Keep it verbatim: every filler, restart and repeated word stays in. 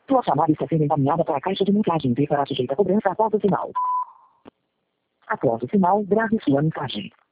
Sua chamada está sendo encaminhada para a caixa de mensagens e será sujeita a cobrança após o sinal. Após o sinal, grave sua mensagem.